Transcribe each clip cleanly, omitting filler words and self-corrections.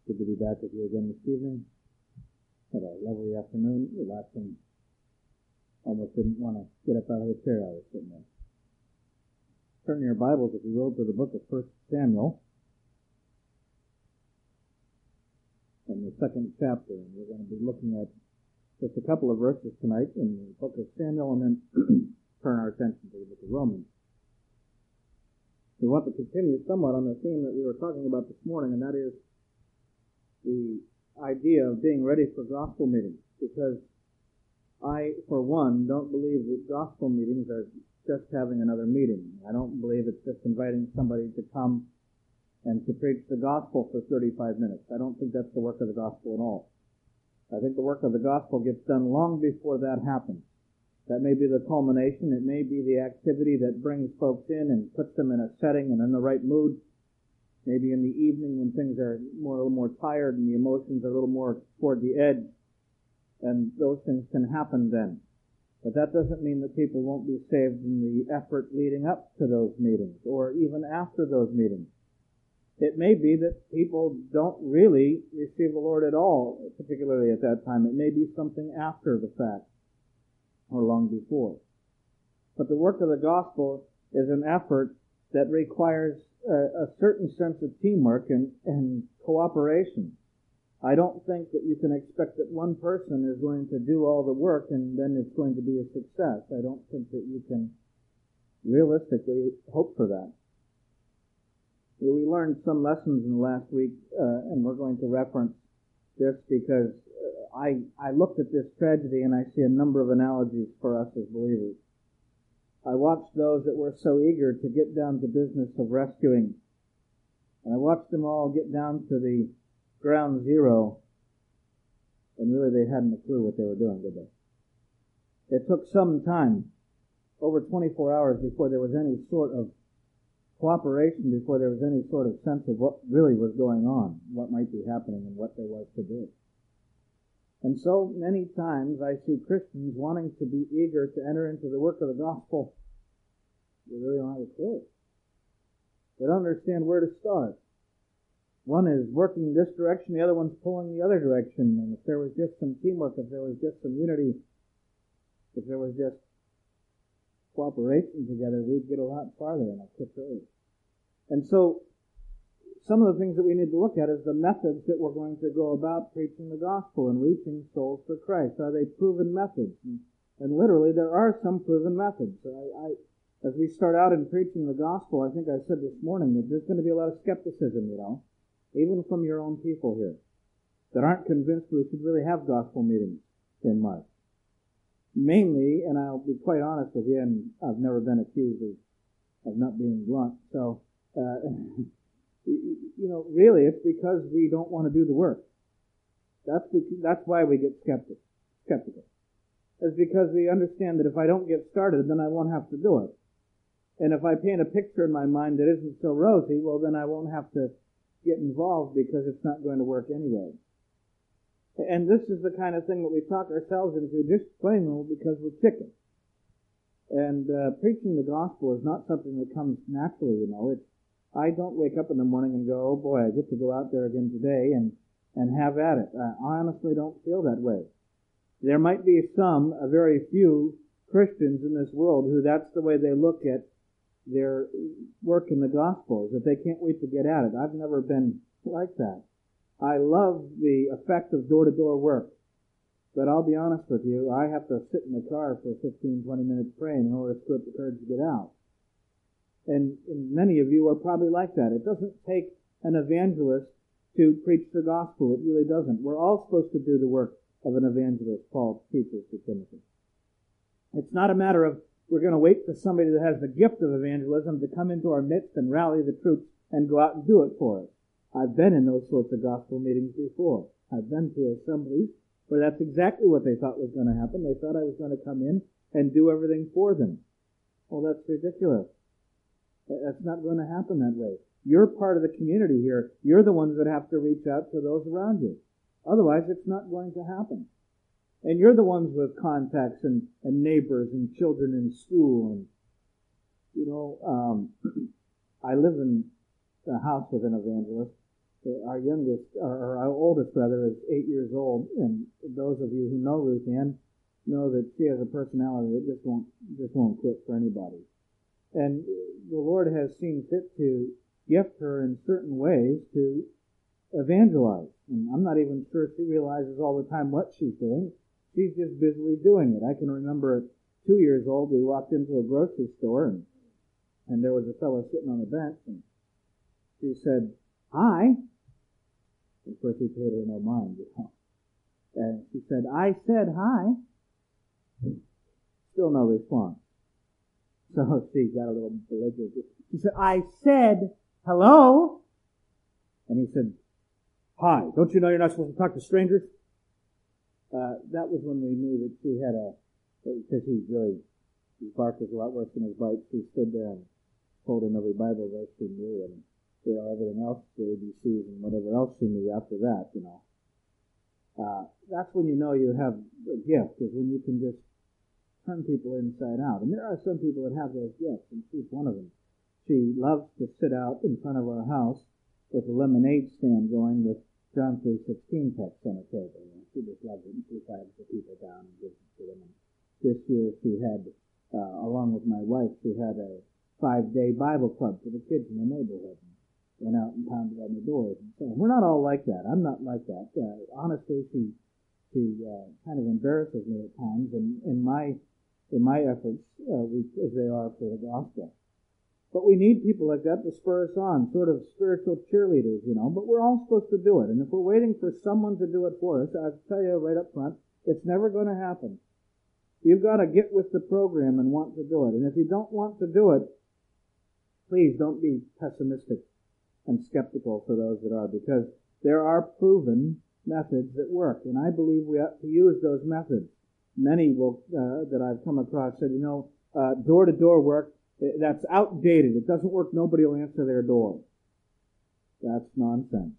Good to be back with you again this evening. Had a lovely afternoon. Relaxing. Almost didn't want to get up out of the chair I was sitting in. Turn your Bibles, if you will, to the book of 1 Samuel. In the second chapter. And we're going to be looking at just a couple of verses tonight in the book of Samuel, and then turn our attention to the book of Romans. We want to continue somewhat on the theme that we were talking about this morning, and that is the idea of being ready for gospel meetings, because I, for one, don't believe that gospel meetings are just having another meeting. I don't believe it's just inviting somebody to come and to preach the gospel for 35 minutes. I don't think that's the work of the gospel at all. I think the work of the gospel gets done long before that happens. That may be the culmination. It may be the activity that brings folks in and puts them in a setting and in the right mood. Maybe in the evening when things are a little more tired and the emotions are a little more toward the edge, and those things can happen then. But that doesn't mean that people won't be saved in the effort leading up to those meetings or even after those meetings. It may be that people don't really receive the Lord at all, particularly at that time. It may be something after the fact or long before. But the work of the gospel is an effort that requires a certain sense of teamwork and cooperation. I don't think that you can expect that one person is going to do all the work and then it's going to be a success. I don't think that you can realistically hope for that. We learned some lessons in the last week, and we're going to reference this because I looked at this tragedy and I see a number of analogies for us as believers. I watched those that were so eager to get down to business of rescuing. And I watched them all get down to the ground zero. And really they hadn't a clue what they were doing, did they? It took some time, over 24 hours, before there was any sort of cooperation, before there was any sort of sense of what really was going on, what might be happening and what there was to do. And so many times I see Christians wanting to be eager to enter into the work of the gospel. They really don't have a clue. They don't understand where to start. One is working this direction, the other one's pulling the other direction. And if there was just some teamwork, if there was just some unity, if there was just cooperation together, we'd get a lot farther in a quick hurry. And so some of the things that we need to look at is the methods that we're going to go about preaching the gospel and reaching souls for Christ. Are they proven methods? And literally, there are some proven methods. As we start out in preaching the gospel, I think I said this morning that there's going to be a lot of skepticism, even from your own people here, that aren't convinced we should really have gospel meetings in March. Mainly, and I'll be quite honest with you, and I've never been accused of not being blunt, so really, it's because we don't want to do the work. That's why we get skeptical. It's because we understand that if I don't get started, then I won't have to do it. And if I paint a picture in my mind that isn't so rosy, well, then I won't have to get involved because it's not going to work anyway. And this is the kind of thing that we talk ourselves into just plain old because we're chicken. And preaching the gospel is not something that comes naturally, I don't wake up in the morning and go, oh boy, I get to go out there again today and have at it. I honestly don't feel that way. There might be a very few Christians in this world who that's the way they look at their work in the gospel, that they can't wait to get at it. I've never been like that. I love the effect of door-to-door work. But I'll be honest with you, I have to sit in the car for 15, 20 minutes praying in order to put the courage to get out. And many of you are probably like that. It doesn't take an evangelist to preach the gospel. It really doesn't. We're all supposed to do the work of an evangelist, Paul teaches to Timothy. It's not a matter of we're going to wait for somebody that has the gift of evangelism to come into our midst and rally the troops and go out and do it for us. I've been in those sorts of gospel meetings before. I've been to assemblies where that's exactly what they thought was going to happen. They thought I was going to come in and do everything for them. Well, that's ridiculous. That's not going to happen that way. You're part of the community here. You're the ones that have to reach out to those around you. Otherwise, it's not going to happen. And you're the ones with contacts and neighbors and children in school. And I live in the house with an evangelist. Our oldest brother is 8 years old, and those of you who know Ruth Ann know that she has a personality that just won't quit for anybody. And the Lord has seen fit to gift her in certain ways to evangelize. And I'm not even sure she realizes all the time what she's doing. She's just busily doing it. I can remember at 2 years old, we walked into a grocery store, and there was a fellow sitting on the bench, and she said, "Hi." Of course, he paid her no mind, you know. And she said, "I said hi." Still no response. So she got a little belligerent. She said, "I said hello." And he said, "Hi, don't you know you're not supposed to talk to strangers?" That was when we knew that she had because his bark was a lot worse than his bite. She stood there and told him every Bible verse she knew, and everything else, the ABCs and whatever else she knew after that, you know. That's when you know you have a gift, is when you can just turn people inside out. And there are some people that have those gifts, and she's one of them. She loves to sit out in front of our house with a lemonade stand going with John 3:16 text on the table. And she just loves it, and she flags the people down and gives it to them. And this year she had, along with my wife, she had a 5-day Bible club for the kids in the neighborhood. Went out and pounded on the doors and so on. We're not all like that. I'm not like that. Honestly, she kind of embarrasses me at times in my efforts, weak as they are for the gospel. But we need people like that to spur us on, sort of spiritual cheerleaders, you know. But we're all supposed to do it. And if we're waiting for someone to do it for us, I'll tell you right up front, it's never going to happen. You've got to get with the program and want to do it. And if you don't want to do it, please don't be pessimistic and skeptical for those that are, because there are proven methods that work. And I believe we ought to use those methods. Many will that I've come across said, door-to-door work, that's outdated. It doesn't work. Nobody will answer their door. That's nonsense.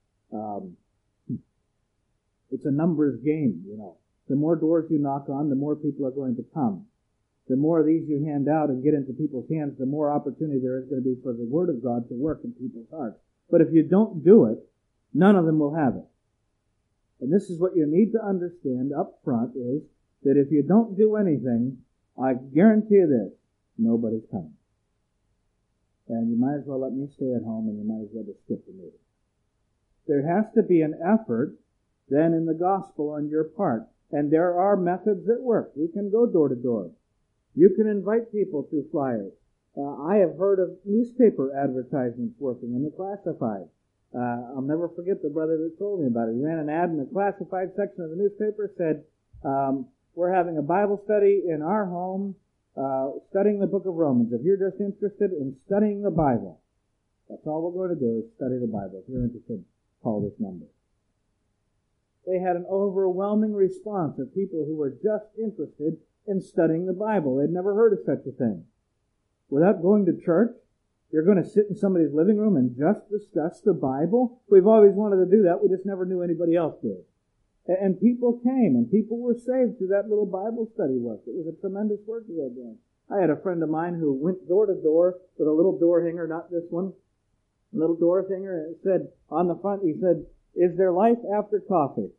It's a numbers game, you know. The more doors you knock on, the more people are going to come. The more of these you hand out and get into people's hands, the more opportunity there is going to be for the Word of God to work in people's hearts. But if you don't do it, none of them will have it. And this is what you need to understand up front, is that if you don't do anything, I guarantee you this, nobody's coming. And you might as well let me stay at home, and you might as well just skip the meeting. There has to be an effort then in the gospel on your part. And there are methods that work. You can go door to door. You can invite people through flyers. I have heard of newspaper advertisements working in the classified. I'll never forget the brother that told me about it. He ran an ad in the classified section of the newspaper, said, we're having a Bible study in our home, studying the book of Romans. If you're just interested in studying the Bible, that's all we're going to do is study the Bible. If you're interested, call this number. They had an overwhelming response of people who were just interested in studying the Bible. They'd never heard of such a thing. Without going to church, you're going to sit in somebody's living room and just discuss the Bible? We've always wanted to do that. We just never knew anybody else did. And people came, and people were saved through that little Bible study work. It was a tremendous work they were doing. I had a friend of mine who went door to door with a little door hanger, not this one, a little door hanger, and it said, on the front, he said, "Is there life after coffee?"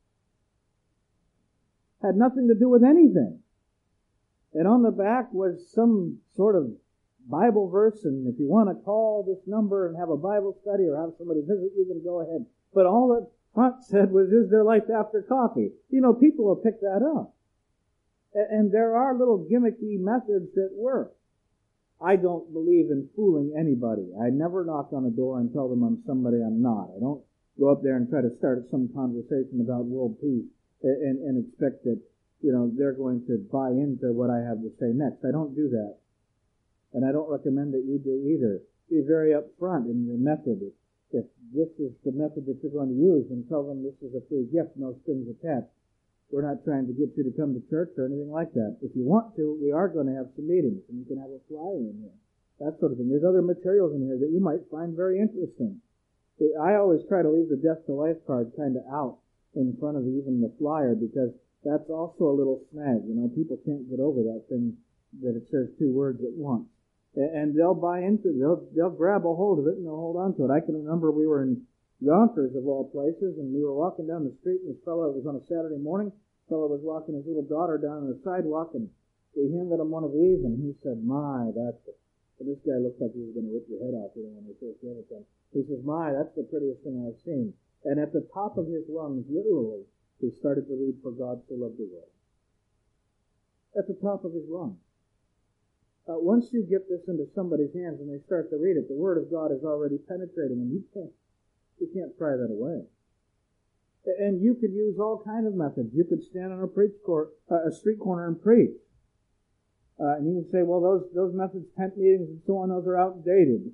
Had nothing to do with anything. And on the back was some sort of Bible verse, and if you want to call this number and have a Bible study or have somebody visit, you can go ahead. But all the front said was, "Is there life after coffee?" You know, people will pick that up. And there are little gimmicky methods that work. I don't believe in fooling anybody. I never knock on a door and tell them I'm somebody I'm not. I don't go up there and try to start some conversation about world peace and expect that, they're going to buy into what I have to say next. I don't do that. And I don't recommend that you do either. Be very upfront in your method. If this is the method that you're going to use, then tell them this is a free gift, no strings attached. We're not trying to get you to come to church or anything like that. If you want to, we are going to have some meetings, and you can have a flyer in here. That sort of thing. There's other materials in here that you might find very interesting. I always try to leave the Death to Life card kind of out in front of even the flyer, because that's also a little snag. People can't get over that thing that it says 2 words at once. And they'll buy into it. They'll grab a hold of it and they'll hold on to it. I can remember we were in Yonkers of all places, and we were walking down the street, and this fellow, it was on a Saturday morning, the fellow was walking his little daughter down the sidewalk, and we handed him one of these, and he said, "My, that's it." And this guy looks like he was going to rip your head off when he first gave it to him. He says, "My, that's the prettiest thing I've seen." And at the top of his lungs, literally, he started to read, "For God so loved the world." At the top of his lungs. Once you get this into somebody's hands and they start to read it, the Word of God is already penetrating, and you can't pry that away. And you could use all kind of methods. You could stand on a street corner and preach. And you can say, "Well, those methods, tent meetings and so on, those are outdated."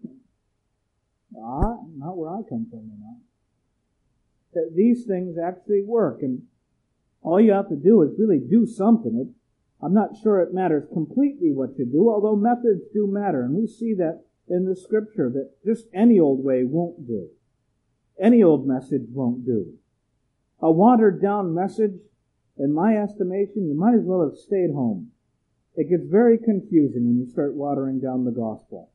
Not where I come from, These things actually work, and all you have to do is really do something. I'm not sure it matters completely what you do, although methods do matter, and we see that in the Scripture, that just any old way won't do. Any old message won't do. A watered-down message, in my estimation, you might as well have stayed home. It gets very confusing when you start watering down the gospel.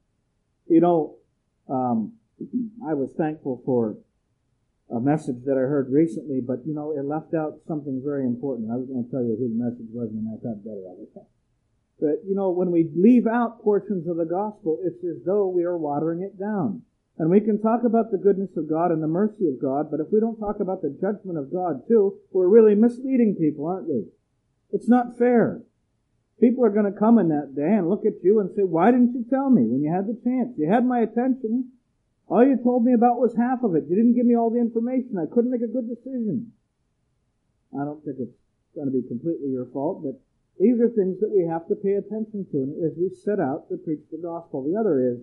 I was thankful for a message that I heard recently, but, it left out something very important. I was going to tell you who the message was, and I thought better of it. But, when we leave out portions of the gospel, it's as though we are watering it down. And we can talk about the goodness of God and the mercy of God, but if we don't talk about the judgment of God too, we're really misleading people, aren't we? It's not fair. People are going to come in that day and look at you and say, "Why didn't you tell me when you had the chance? You had my attention. All you told me about was half of it. You didn't give me all the information. I couldn't make a good decision." I don't think it's going to be completely your fault, but these are things that we have to pay attention to as we set out to preach the gospel. The other is,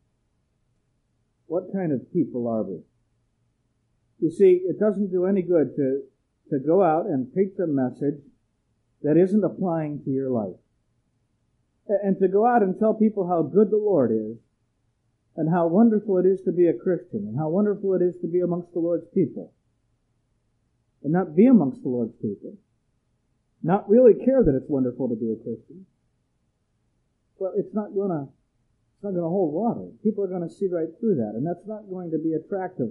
what kind of people are we? You see, it doesn't do any good to go out and preach a message that isn't applying to your life. And to go out and tell people how good the Lord is, and how wonderful it is to be a Christian, and how wonderful it is to be amongst the Lord's people, and not be amongst the Lord's people, not really care that it's wonderful to be a Christian, well, it's not going to hold water. People are going to see right through that, and that's not going to be attractive.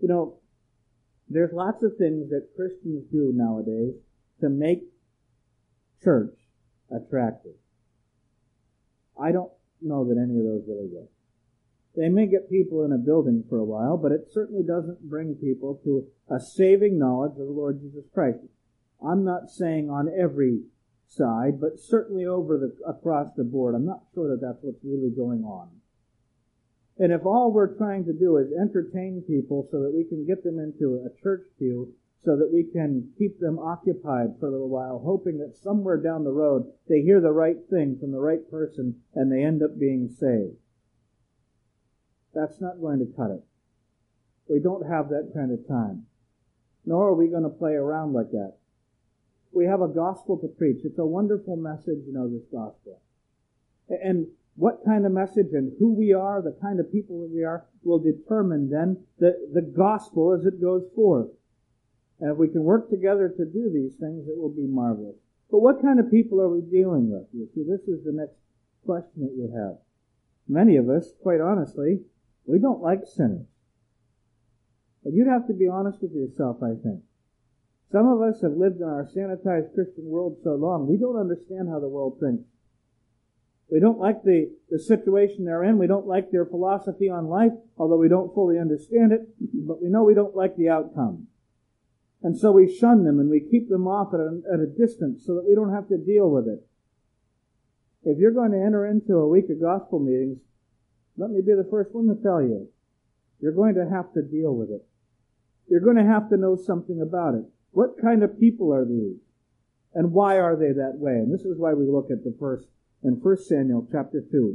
There's lots of things that Christians do nowadays to make church attractive. I don't know that any of those really work. They may get people in a building for a while, but it certainly doesn't bring people to a saving knowledge of the Lord Jesus Christ. I'm not saying on every side, but certainly across the board. I'm not sure that that's what's really going on. And if all we're trying to do is entertain people so that we can get them into a church pew, so that we can keep them occupied for a little while, hoping that somewhere down the road they hear the right thing from the right person and they end up being saved, that's not going to cut it. We don't have that kind of time. Nor are we going to play around like that. We have a gospel to preach. It's a wonderful message, this gospel. And what kind of message and who we are, the kind of people that we are, will determine then the gospel as it goes forth. And if we can work together to do these things, it will be marvelous. But what kind of people are we dealing with? You see, this is the next question that you have. Many of us, quite honestly, we don't like sinners. And you'd have to be honest with yourself, I think. Some of us have lived in our sanitized Christian world so long, we don't understand how the world thinks. We don't like the situation they're in. We don't like their philosophy on life, although we don't fully understand it. But we know we don't like the outcome. And so we shun them and we keep them off at a distance so that we don't have to deal with it. If you're going to enter into a week of gospel meetings, let me be the first one to tell you, you're going to have to deal with it. You're going to have to know something about it. What kind of people are these? And why are they that way? And this is why we look at the verse in 1 Samuel chapter 2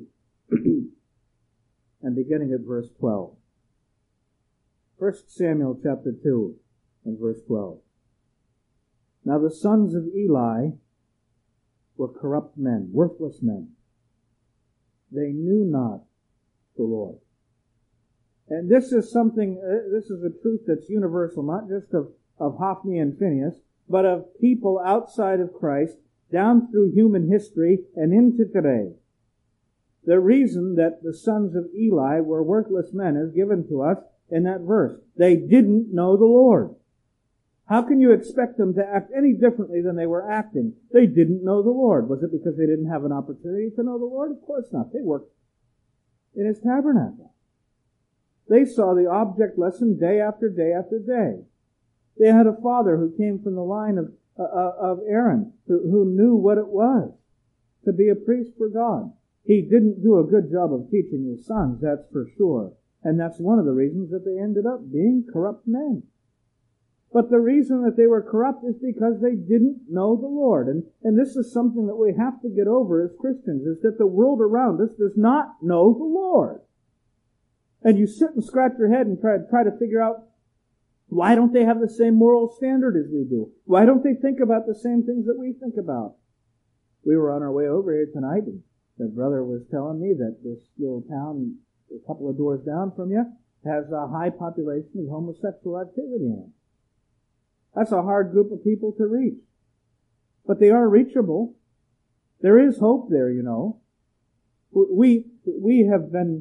and beginning at verse 12. 1 Samuel chapter 2 and verse 12. Now the sons of Eli were corrupt men, worthless men. They knew not the Lord. And this is a truth that's universal, not just of Hophni and Phinehas, but of people outside of Christ, down through human history and into today. The reason that the sons of Eli were worthless men is given to us in that verse. They didn't know the Lord. How can you expect them to act any differently than they were acting? They didn't know the Lord. Was it because they didn't have an opportunity to know the Lord? Of course not. They worked in His tabernacle. They saw the object lesson day after day after day. They had a father who came from the line of Aaron, who knew what it was to be a priest for God. He didn't do a good job of teaching his sons, that's for sure. And that's one of the reasons that they ended up being corrupt men. But the reason that they were corrupt is because they didn't know the Lord. And this is something that we have to get over as Christians, is that the world around us does not know the Lord. And you sit and scratch your head and try to figure out, why don't they have the same moral standard as we do? Why don't they think about the same things that we think about? We were on our way over here tonight, and the brother was telling me that this little town, a couple of doors down from you, has a high population of homosexual activity in it. That's a hard group of people to reach. But they are reachable. There is hope there, you know. We have been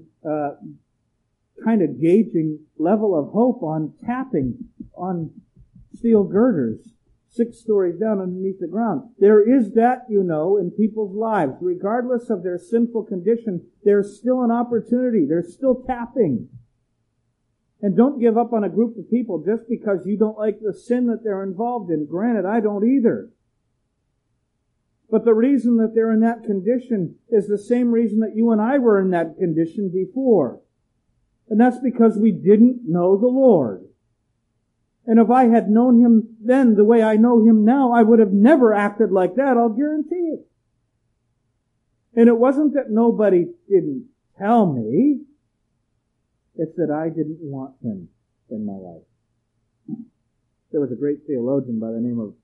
kind of gauging level of hope on tapping on steel girders 6 stories down underneath the ground. There is that, you know, in people's lives. Regardless of their sinful condition, there's still an opportunity. There's still tapping. And don't give up on a group of people just because you don't like the sin that they're involved in. Granted, I don't either. But the reason that they're in that condition is the same reason that you and I were in that condition before. And that's because we didn't know the Lord. And if I had known Him then the way I know Him now, I would have never acted like that, I'll guarantee it. And it wasn't that nobody didn't tell me. It's that I didn't want Him in my life. There was a great theologian by the name of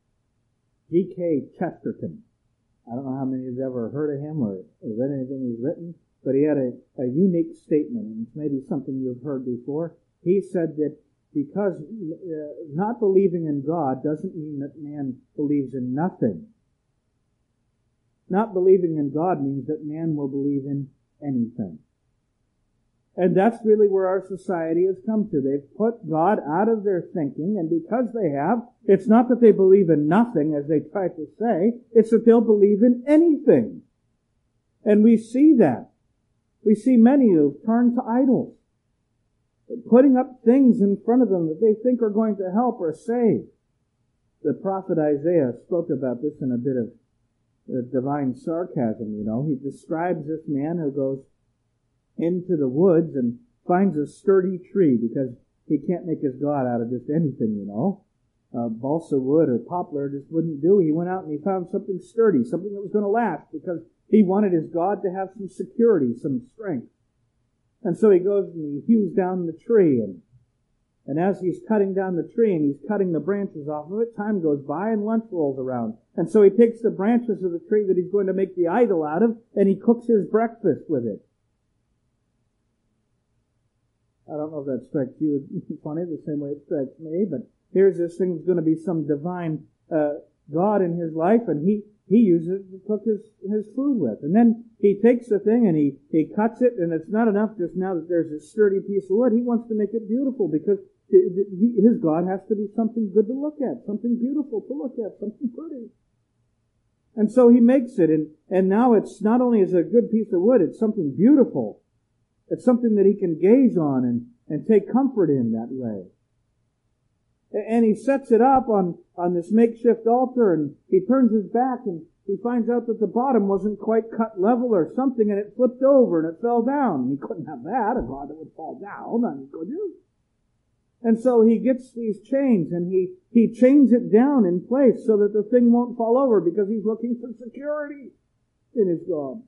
G.K. Chesterton. I don't know how many of you have ever heard of him or read anything he's written, but he had a unique statement, and it's maybe something you've heard before. He said that because not believing in God doesn't mean that man believes in nothing. Not believing in God means that man will believe in anything. And that's really where our society has come to. They've put God out of their thinking, and because they have, it's not that they believe in nothing, as they try to say, it's that they'll believe in anything. And we see that. We see many who've turned to idols, putting up things in front of them that they think are going to help or save. The prophet Isaiah spoke about this in a bit of divine sarcasm, you know. He describes this man who goes into the woods and finds a sturdy tree, because he can't make his God out of just anything, you know. Balsa wood or poplar just wouldn't do. He went out and he found something sturdy, something that was going to last, because he wanted his God to have some security, some strength. And so he goes and he hews down the tree, and as he's cutting down the tree and he's cutting the branches off of it, time goes by and lunch rolls around. And so he takes the branches of the tree that he's going to make the idol out of, and he cooks his breakfast with it. I don't know if that strikes you as funny the same way it strikes me, but here's this thing that's going to be some divine God in his life, and he uses it to cook his food with. And then he takes the thing and he cuts it, and it's not enough just now that there's a sturdy piece of wood. He wants to make it beautiful, because his God has to be something good to look at, something beautiful to look at, something pretty. And so he makes it, and now it's not only is it a good piece of wood, it's something beautiful. It's something that he can gaze on and take comfort in that way. And he sets it up on this makeshift altar, and he turns his back and he finds out that the bottom wasn't quite cut level or something, and it flipped over and it fell down. He couldn't have that, a God that would fall down, I mean, could you? And so he gets these chains and he chains it down in place so that the thing won't fall over, because he's looking for security in his God.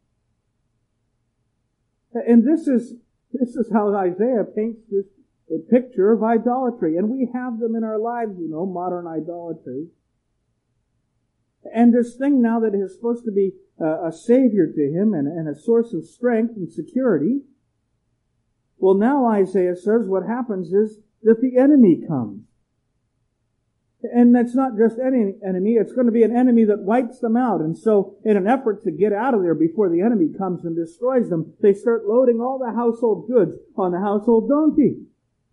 And this is how Isaiah paints this picture of idolatry. And we have them in our lives, you know, modern idolatry. And this thing now that is supposed to be a savior to him and a source of strength and security. Well, now Isaiah says what happens is that the enemy comes. And that's not just any enemy, it's going to be an enemy that wipes them out. And so, in an effort to get out of there before the enemy comes and destroys them, they start loading all the household goods on the household donkey.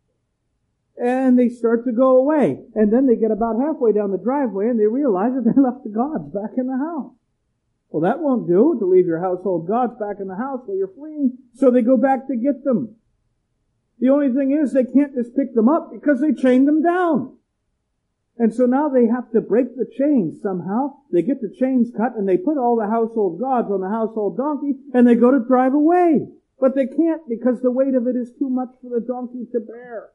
And they start to go away. And then they get about halfway down the driveway and they realize that they left the gods back in the house. Well, that won't do, to leave your household gods back in the house while you're fleeing. So they go back to get them. The only thing is they can't just pick them up because they chained them down. And so now they have to break the chains somehow. They get the chains cut and they put all the household gods on the household donkey and they go to drive away. But they can't because the weight of it is too much for the donkey to bear.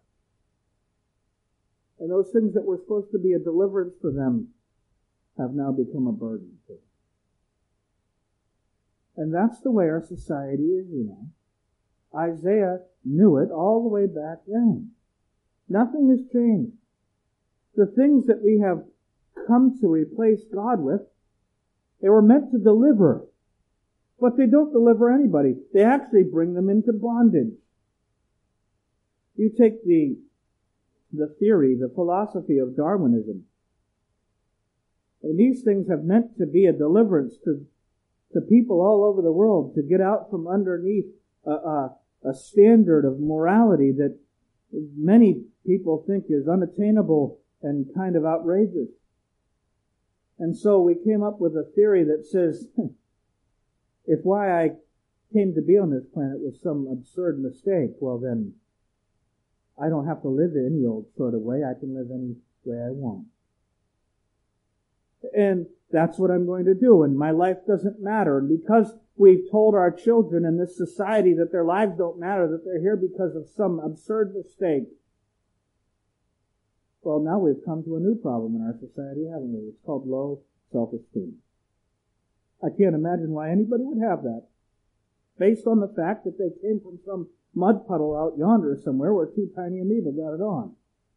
And those things that were supposed to be a deliverance for them have now become a burden to them. And that's the way our society is, you know. Isaiah knew it all the way back then. Nothing has changed. The things that we have come to replace God with, they were meant to deliver. But they don't deliver anybody. They actually bring them into bondage. You take the theory, the philosophy of Darwinism. And these things have meant to be a deliverance to people all over the world, to get out from underneath a standard of morality that many people think is unattainable and kind of outrageous. And so we came up with a theory that says, if why I came to be on this planet was some absurd mistake, well then, I don't have to live any old sort of way. I can live any way I want. And that's what I'm going to do, and my life doesn't matter. And because we've told our children in this society that their lives don't matter, that they're here because of some absurd mistake, well, now we've come to a new problem in our society, haven't we? It's called low self-esteem. I can't imagine why anybody would have that, based on the fact that they came from some mud puddle out yonder somewhere where two tiny amoeba got it on.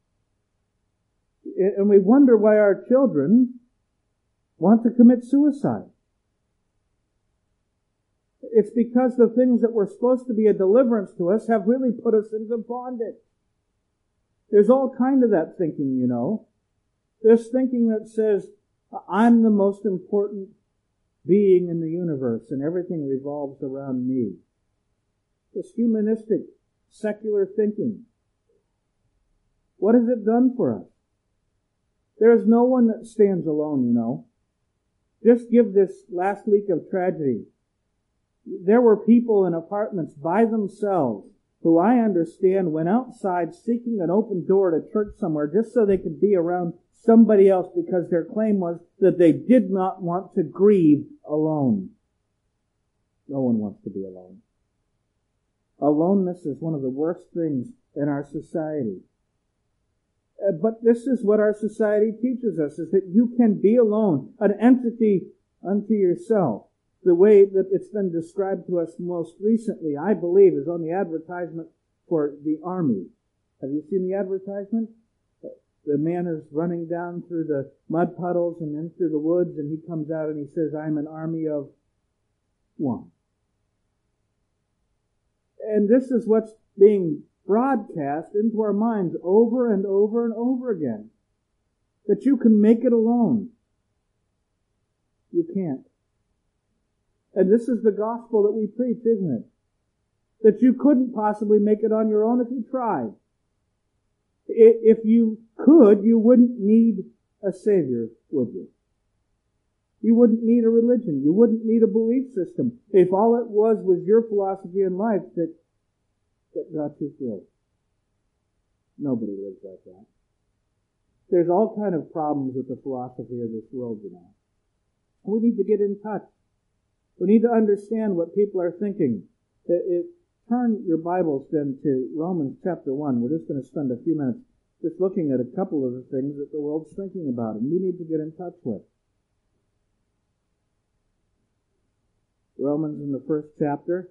And we wonder why our children want to commit suicide. It's because the things that were supposed to be a deliverance to us have really put us into bondage. There's all kind of that thinking, you know. This thinking that says, I'm the most important being in the universe and everything revolves around me. This humanistic, secular thinking. What has it done for us? There is no one that stands alone, you know. Just give this last week of tragedy. There were people in apartments by themselves who I understand went outside seeking an open door to church somewhere just so they could be around somebody else because their claim was that they did not want to grieve alone. No one wants to be alone. Aloneness is one of the worst things in our society. But this is what our society teaches us, is that you can be alone, an entity unto yourself. The way that it's been described to us most recently, I believe, is on the advertisement for the Army. Have you seen the advertisement? The man is running down through the mud puddles and then through the woods, and he comes out and he says, I'm an army of one. And this is what's being broadcast into our minds over and over and over again. That you can make it alone. You can't. And this is the gospel that we preach, isn't it? That you couldn't possibly make it on your own if you tried. If you could, you wouldn't need a Savior, would you? You wouldn't need a religion. You wouldn't need a belief system. If all it was your philosophy in life that got you through. Nobody lives like that. There's all kind of problems with the philosophy of this world, you know. We need to get in touch. We need to understand what people are thinking. Turn your Bibles then to Romans chapter 1. We're just going to spend a few minutes just looking at a couple of the things that the world's thinking about and we need to get in touch with. Romans in the first chapter.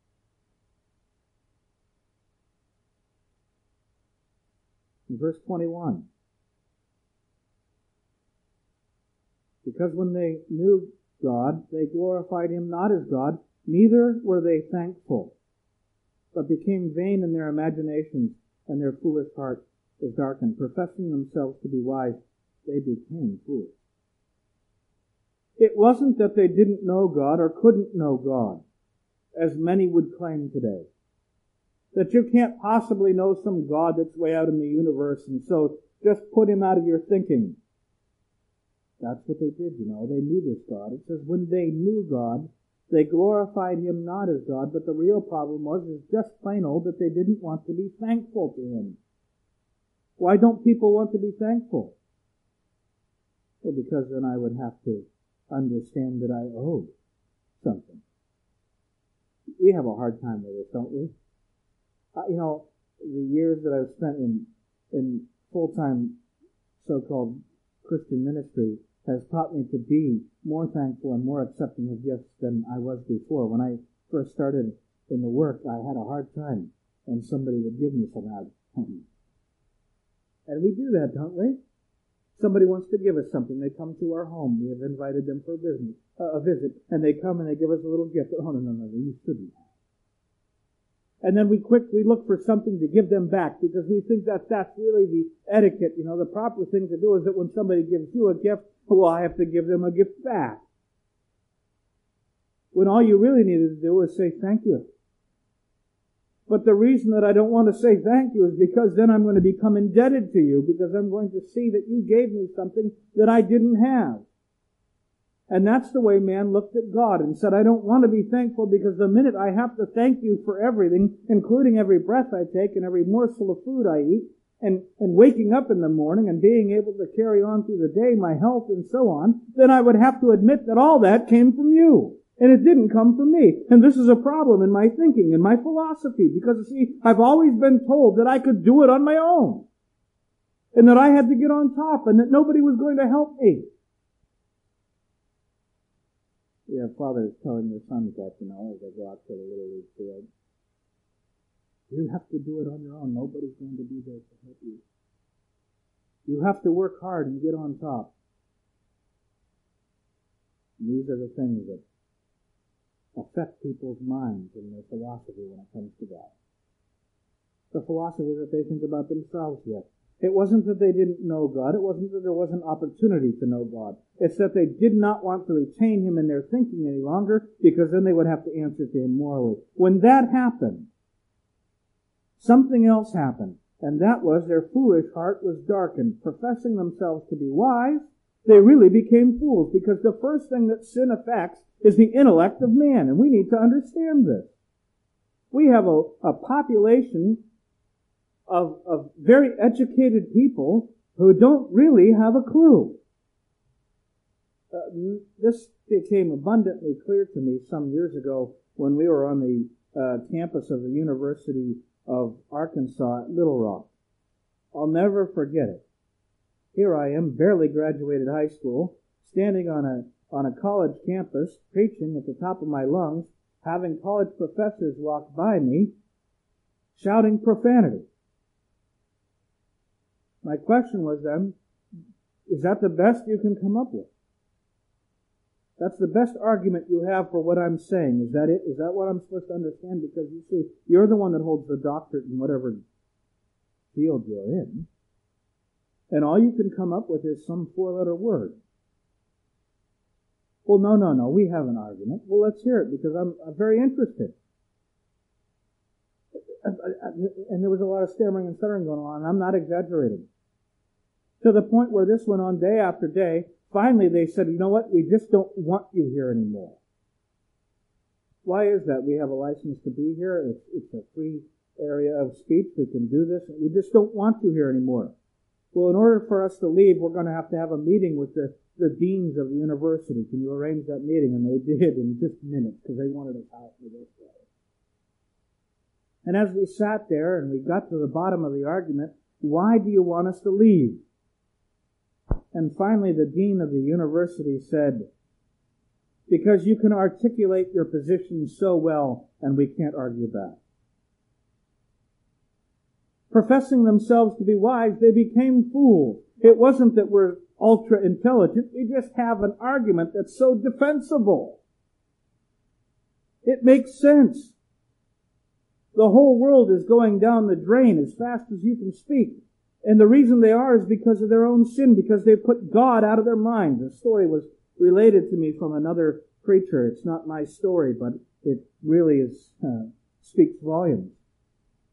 In verse 21. Because when they knew God, they glorified Him not as God, neither were they thankful, but became vain in their imaginations, and their foolish heart was darkened. Professing themselves to be wise, they became fools. It wasn't that they didn't know God or couldn't know God, as many would claim today. That you can't possibly know some God that's way out in the universe, and so just put him out of your thinking. That's what they did, you know. They knew this God. It says when they knew God, they glorified him not as God, but the real problem is just plain old that they didn't want to be thankful to him. Why don't people want to be thankful? Well, because then I would have to understand that I owed something. We have a hard time with this, don't we? You know, the years that I've spent in full-time so-called Christian ministry has taught me to be more thankful and more accepting of gifts than I was before. When I first started in the work, I had a hard time when somebody would give me something. And we do that, don't we? Somebody wants to give us something. They come to our home. We have invited them for a visit, and they come and they give us a little gift. Oh, no, you shouldn't have. And then we look for something to give them back because we think that that's really the etiquette. You know, the proper thing to do is that when somebody gives you a gift, well, I have to give them a gift back. When all you really needed to do is say thank you. But the reason that I don't want to say thank you is because then I'm going to become indebted to you, because I'm going to see that you gave me something that I didn't have. And that's the way man looked at God and said, I don't want to be thankful because the minute I have to thank you for everything, including every breath I take and every morsel of food I eat, and waking up in the morning and being able to carry on through the day, my health and so on, then I would have to admit that all that came from you. And it didn't come from me. And this is a problem in my thinking, in my philosophy, because, see, I've always been told that I could do it on my own. And that I had to get on top, and that nobody was going to help me. We have fathers telling their sons that, you know, as they go out to the Little League field. You have to do it on your own. Nobody's going to be there to help you. You have to work hard and get on top. And these are the things that affect people's minds and their philosophy when it comes to God. The philosophy that they think about themselves yet. It wasn't that they didn't know God. It wasn't that there wasn't opportunity to know God. It's that they did not want to retain him in their thinking any longer, because then they would have to answer to him morally. When that happened, something else happened, and that was their foolish heart was darkened. Professing themselves to be wise, they really became fools, because the first thing that sin affects is the intellect of man, and we need to understand this. We have a population of very educated people who don't really have a clue. This became abundantly clear to me some years ago when we were on the campus of the University of Arkansas at Little Rock. I'll never forget it. Here I am, barely graduated high school, standing on a college campus, preaching at the top of my lungs, having college professors walk by me, shouting profanity. My question was then, is that the best you can come up with? That's the best argument you have for what I'm saying. Is that it? Is that what I'm supposed to understand? Because you see, you're the one that holds the doctorate in whatever field you're in. And all you can come up with is some four-letter word. Well, no, we have an argument. Well, let's hear it, because I'm very interested. And there was a lot of stammering and stuttering going on, and I'm not exaggerating. To the point where this went on day after day. Finally, they said, you know what? We just don't want you here anymore. Why is that? We have a license to be here. It's a free area of speech. We can do this. We just don't want you here anymore. Well, in order for us to leave, we're going to have a meeting with the deans of the university. Can you arrange that meeting? And they did in just minutes, because they wanted us out for this way. And as we sat there and we got to the bottom of the argument, why do you want us to leave? And finally, the dean of the university said, because you can articulate your position so well, and we can't argue back. Professing themselves to be wise, they became fools. It wasn't that we're ultra intelligent. We just have an argument that's so defensible. It makes sense. The whole world is going down the drain as fast as you can speak. And the reason they are is because of their own sin, because they put God out of their minds. The story was related to me from another preacher. It's not my story, but it really speaks volumes.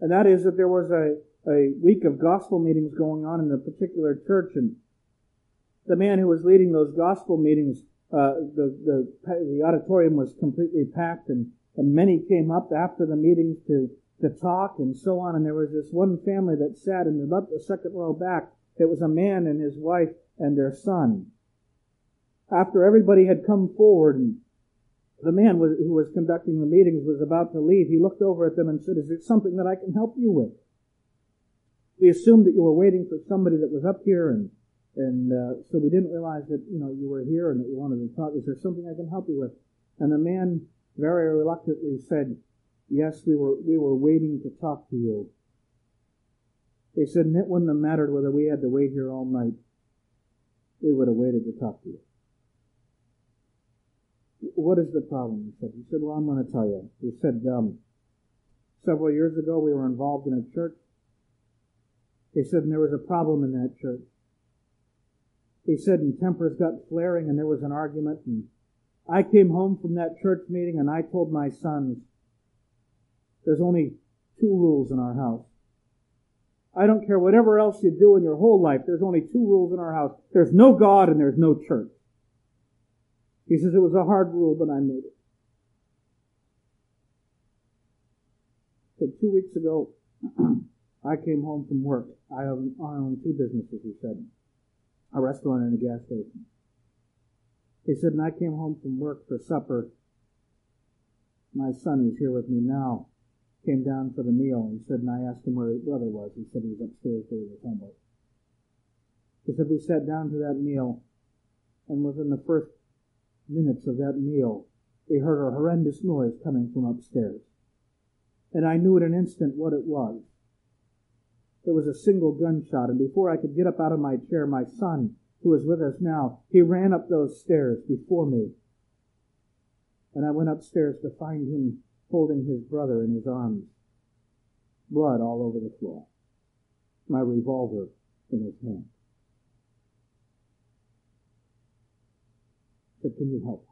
And that is that there was a week of gospel meetings going on in a particular church, and the man who was leading those gospel meetings, the auditorium was completely packed, and many came up after the meetings to talk and so on. And there was this one family that sat in about the second row back. It was a man and his wife and their son. After everybody had come forward and the man who was conducting the meetings was about to leave, he looked over at them and said, "Is there something that I can help you with? We assumed that you were waiting for somebody that was up here, and so we didn't realize that, you were here and that you wanted to talk. Is there something I can help you with?" And the man very reluctantly said, "Yes, we were waiting to talk to you." He said, "And it wouldn't have mattered whether we had to wait here all night. We would have waited to talk to you." "What is the problem?" He said, "Well, I'm going to tell you." He said, "Several years ago we were involved in a church." He said, "And there was a problem in that church." He said, "And tempers got flaring and there was an argument, and I came home from that church meeting and I told my sons, there's only 2 rules in our house. I don't care whatever else you do in your whole life, there's only 2 rules in our house. There's no God and there's no church." He says, "It was a hard rule, but I made it." He said, 2 weeks ago, I came home from work. I own 2 businesses, he said, a restaurant and a gas station. He said, "And I came home from work for supper. My son, who's here with me now, came down for the meal." He said, "And I asked him where his brother was." He said he was upstairs doing his homework. He said, "We sat down to that meal, and within the first minutes of that meal, we heard a horrendous noise coming from upstairs. And I knew in an instant what it was. It was a single gunshot, and before I could get up out of my chair, my son, who is with us now, he ran up those stairs before me. And I went upstairs to find him holding his brother in his arms, blood all over the floor, my revolver in his hand." I said, "Can you help?"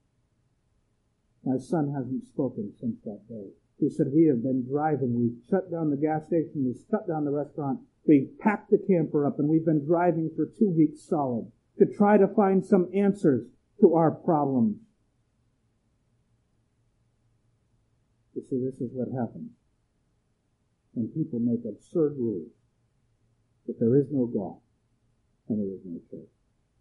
My son hasn't spoken since that day. He said, "We have been driving. We shut down the gas station. We shut down the restaurant. We packed the camper up, and we've been driving for 2 weeks solid to try to find some answers to our problems." You see, this is what happens when people make absurd rules that there is no God and there is no church.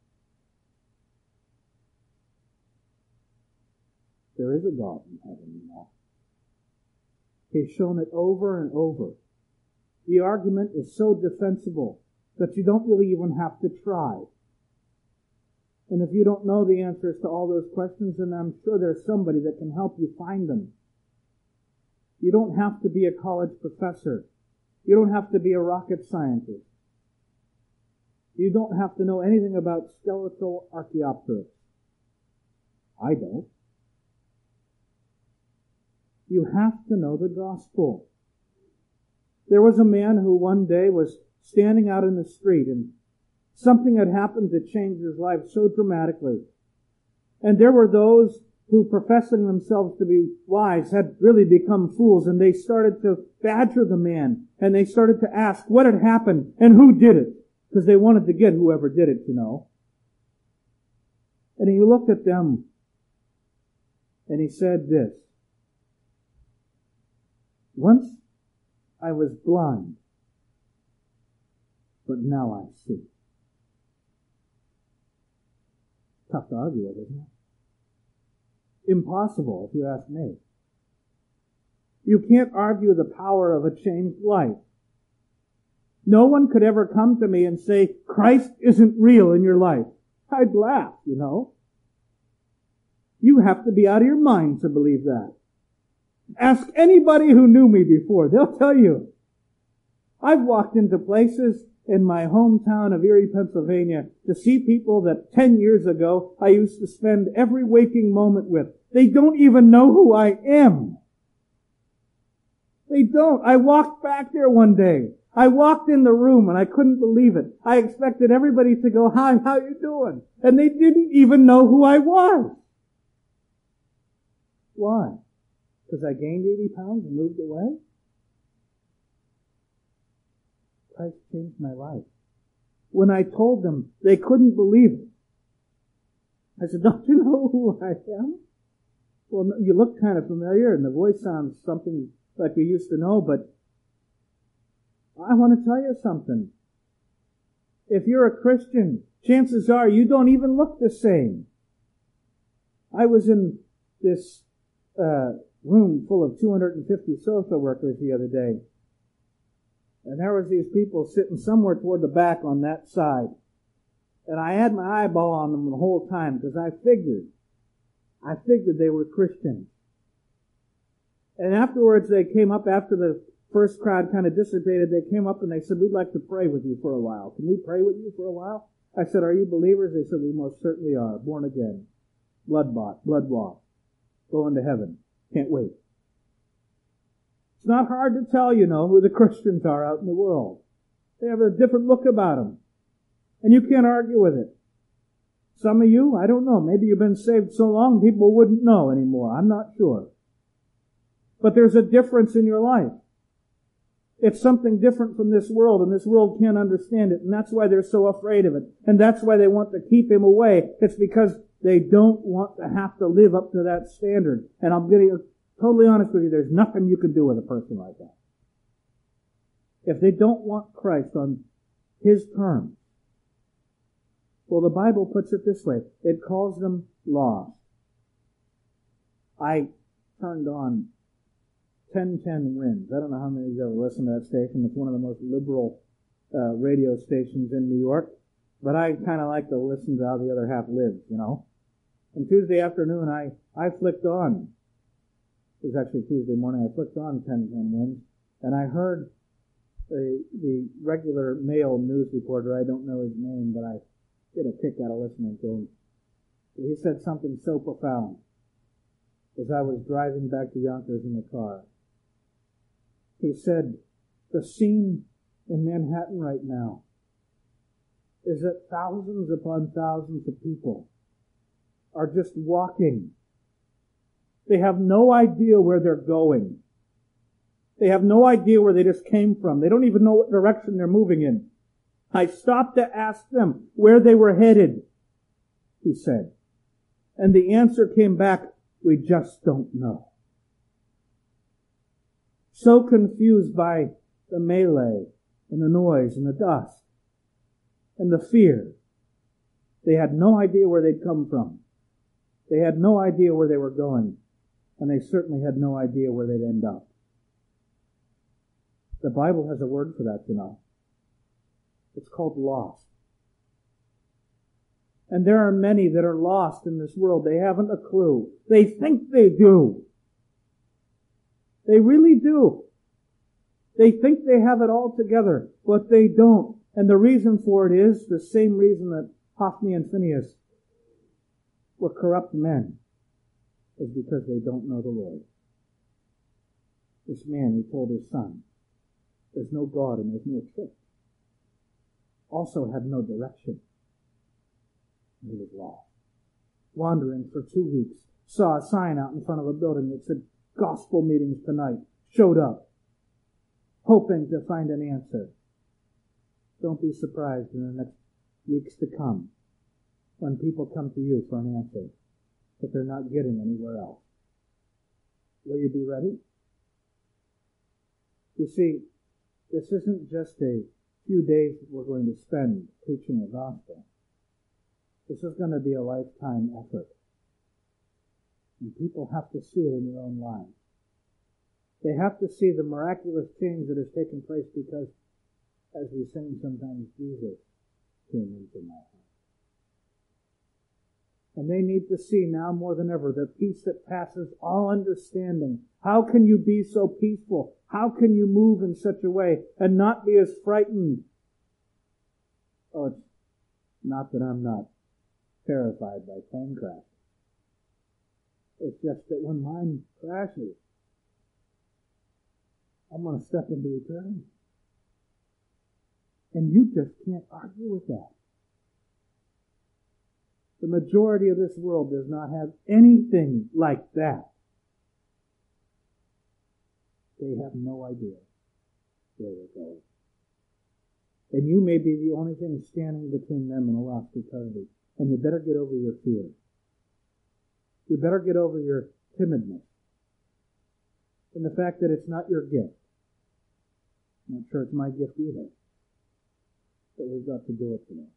There is a God in heaven, you know. He's shown it over and over. The argument is so defensible that you don't really even have to try. And if you don't know the answers to all those questions, then I'm sure there's somebody that can help you find them. You don't have to be a college professor. You don't have to be a rocket scientist. You don't have to know anything about skeletal Archaeopteryx. I don't. You have to know the gospel. There was a man who one day was standing out in the street, and something had happened to change his life so dramatically. And there were those who, professing themselves to be wise, had really become fools, and they started to badger the man, and they started to ask what had happened and who did it, because they wanted to get whoever did it, you know. And he looked at them, and he said this, "Once I was blind, but now I see." Tough to argue with, isn't it? Impossible, if you ask me. You can't argue the power of a changed life. No one could ever come to me and say, "Christ isn't real in your life." I'd laugh, you know. You have to be out of your mind to believe that. Ask anybody who knew me before. They'll tell you. I've walked into places in my hometown of Erie, Pennsylvania, to see people that 10 years ago I used to spend every waking moment with. They don't even know who I am. They don't. I walked back there one day. I walked in the room and I couldn't believe it. I expected everybody to go, "Hi, how you doing?" And they didn't even know who I was. Why? Because I gained 80 pounds and moved away? Christ changed my life. When I told them, they couldn't believe it. I said, don't you know who I am? Well, you look kind of familiar, and the voice sounds something like we used to know, but I want to tell you something. If you're a Christian, chances are you don't even look the same. I was in this room full of 250 social workers the other day, and there was these people sitting somewhere toward the back on that side. And I had my eyeball on them the whole time because I figured they were Christians. And afterwards they came up after the first crowd kind of dissipated. They came up and they said, we'd like to pray with you for a while. Can we pray with you for a while? I said, are you believers? They said, we most certainly are. Born again. Blood bought. Blood washed. Going to heaven. Can't wait. It's not hard to tell, who the Christians are out in the world. They have a different look about them. And you can't argue with it. Some of you, I don't know, maybe you've been saved so long people wouldn't know anymore. I'm not sure. But there's a difference in your life. It's something different from this world, and this world can't understand it, and that's why they're so afraid of it. And that's why they want to keep him away. It's because they don't want to have to live up to that standard. And I'm getting totally honest with you, there's nothing you can do with a person like that. If they don't want Christ on his terms, well, the Bible puts it this way. It calls them lost. I turned on 1010 Winds. I don't know how many of you ever listened to that station. It's one of the most liberal radio stations in New York. But I kind of like to listen to how the other half lives, And Tuesday afternoon, I flicked on. It was actually Tuesday morning. I flicked on 1010 Winds. And I heard the regular male news reporter. I don't know his name, but I get a kick out of listening to him. He said something so profound as I was driving back to Yonkers in the car. He said, the scene in Manhattan right now is that thousands upon thousands of people are just walking. They have no idea where they're going. They have no idea where they just came from. They don't even know what direction they're moving in. I stopped to ask them where they were headed, he said. And the answer came back, we just don't know. So confused by the melee and the noise and the dust and the fear. They had no idea where they'd come from. They had no idea where they were going. And they certainly had no idea where they'd end up. The Bible has a word for that, It's called lost. And there are many that are lost in this world. They haven't a clue. They think they do. They really do. They think they have it all together, but they don't. And the reason for it is the same reason that Hophni and Phinehas were corrupt men, is because they don't know the Lord. This man who told his son, there's no God and there's no truth, also had no direction. He was lost. Wandering for 2 weeks, saw a sign out in front of a building that said, gospel meetings tonight. Showed up, hoping to find an answer. Don't be surprised in the next weeks to come when people come to you for an answer that they're not getting anywhere else. Will you be ready? You see, this isn't just a few days that we're going to spend preaching the gospel. This is going to be a lifetime effort. And people have to see it in their own lives. They have to see the miraculous change that has taken place because, as we sing sometimes, Jesus came into my heart. And they need to see now more than ever the peace that passes all understanding. How can you be so peaceful? How can you move in such a way and not be as frightened? Oh, it's not that I'm not terrified by plane crashes. It's just that when mine crashes, I'm going to step into eternity. And you just can't argue with that. The majority of this world does not have anything like that. They have no idea where they're going. And you may be the only thing standing between them and a lost eternity. And you better get over your fear. You better get over your timidness. And the fact that it's not your gift. I'm not sure it's my gift either. But we've got to do it today.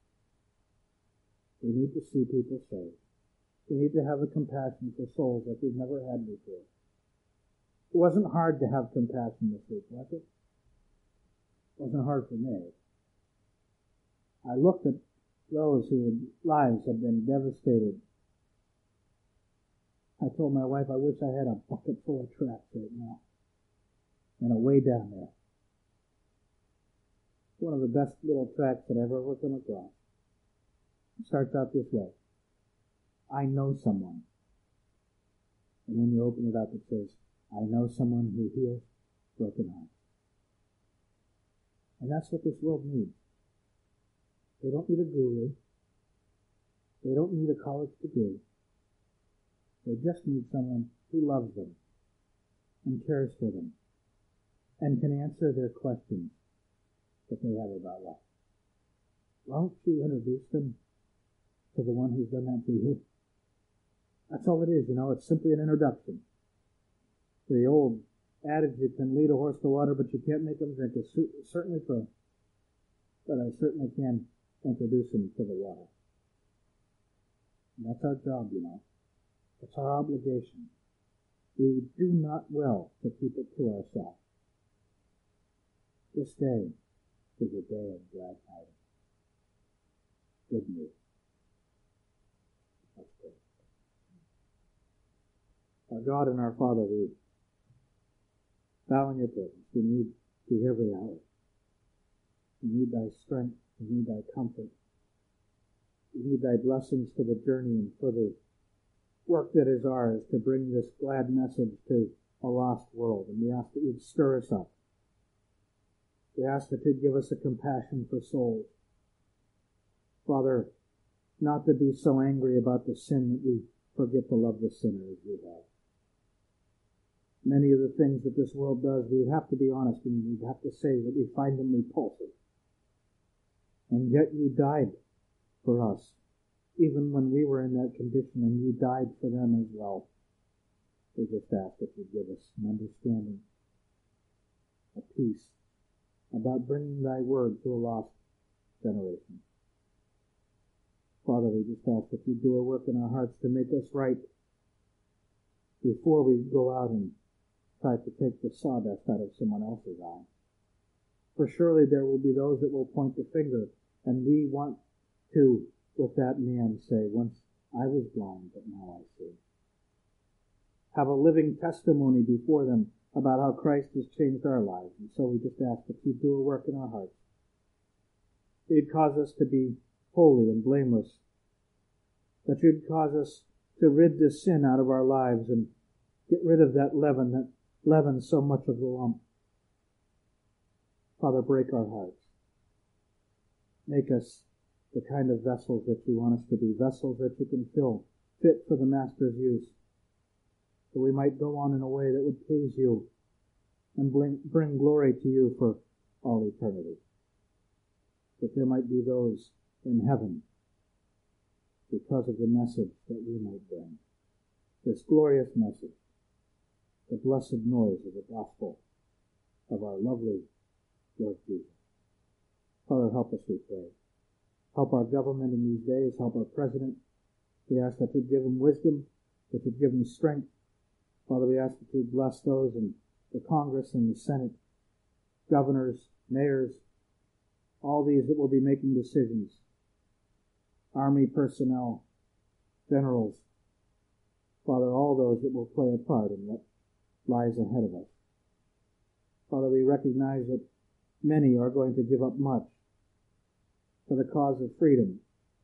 We need to see people saved. We need to have a compassion for souls like we've never had before. It wasn't hard to have compassion this week, was it? It wasn't hard for me. I looked at those whose lives have been devastated. I told my wife I wish I had a bucket full of tracts right now. And a way down there. One of the best little tracts that I've ever come across. It starts out this way. I know someone. And when you open it up, it says, I know someone who heals broken hearts. And that's what this world needs. They don't need a guru. They don't need a college degree. They just need someone who loves them and cares for them and can answer their questions that they have about life. Won't you introduce them to the one who's done that for you? That's all it is, It's simply an introduction. The old adage, you can lead a horse to water, but you can't make him drink, is certainly true. But I certainly can introduce him to the water. And that's our job, It's our obligation. We do not well to keep it to ourselves. This day is a day of glad tidings. Good news. Let's pray. Our God and our Father, we bow in your presence. We need thee every hour. We need thy strength. We need thy comfort. We need thy blessings for the journey and for the work that is ours to bring this glad message to a lost world. And we ask that you'd stir us up. We ask that you'd give us a compassion for souls. Father, not to be so angry about the sin that we forget to love the sinner as you have. Many of the things that this world does, we have to be honest and we have to say that we find them repulsive. And yet you died for us, even when we were in that condition, and you died for them as well. We just ask that you give us an understanding, a peace, about bringing thy word to a lost generation. Father, we just ask that you do a work in our hearts to make us right before we go out and try to take the sawdust out of someone else's eye. For surely there will be those that will point the finger, and we want to, with that man, say, once I was blind, but now I see. Have a living testimony before them about how Christ has changed our lives. And so we just ask that you do a work in our hearts. You'd cause us to be holy and blameless. That you'd cause us to rid the sin out of our lives and get rid of that leaven that leavens so much of the lump. Father, break our hearts. Make us the kind of vessels that you want us to be, vessels that you can fill, fit for the Master's use, that we might go on in a way that would please you and bring glory to you for all eternity. That there might be those in heaven because of the message that we might bring. This glorious message, the blessed noise of the gospel of our lovely Lord Jesus. Father, help us, we pray. Help our government in these days. Help our president. We ask that you give him wisdom, that you give him strength. Father, we ask that you bless those in the Congress and the Senate, governors, mayors, all these that will be making decisions, Army personnel, generals, Father, all those that will play a part in what lies ahead of us. Father, we recognize that many are going to give up much for the cause of freedom,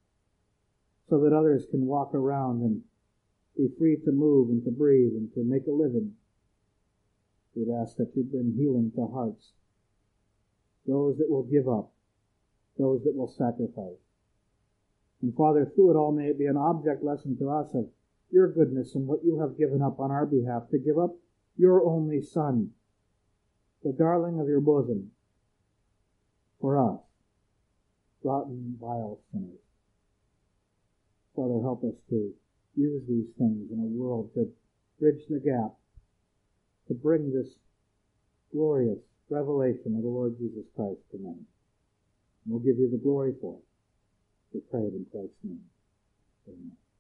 so that others can walk around and be free to move and to breathe and to make a living. We'd ask that you bring healing to hearts, those that will give up, those that will sacrifice. And Father, through it all, may it be an object lesson to us of your goodness and what you have given up on our behalf, to give up your only Son, the darling of your bosom, for us, rotten, vile sinners. Father, help us to use these things in a world to bridge the gap, to bring this glorious revelation of the Lord Jesus Christ to men. We'll give you the glory for it. We pray it in Christ's name. Amen.